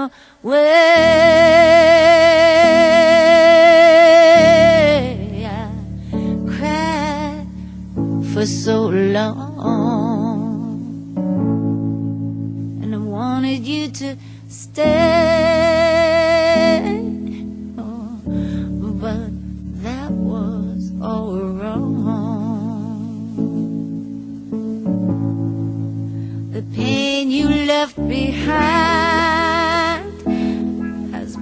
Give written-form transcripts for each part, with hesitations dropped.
away. I cried for so long, and I wanted you to stay, oh, but that was all wrong. The pain you left behind has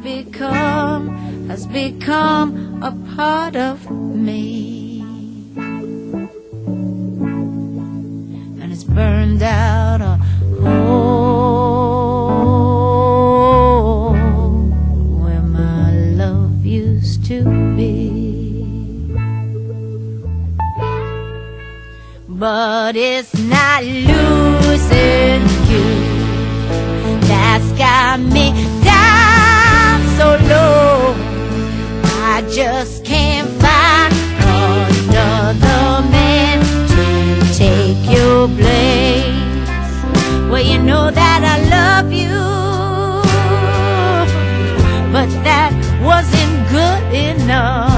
become a part of me, and it's burned out a hole where my love used to be. But it's not losing you that's got me down so low. I just can't find another man to take your place. Well, you know that I love you, but that wasn't good enough.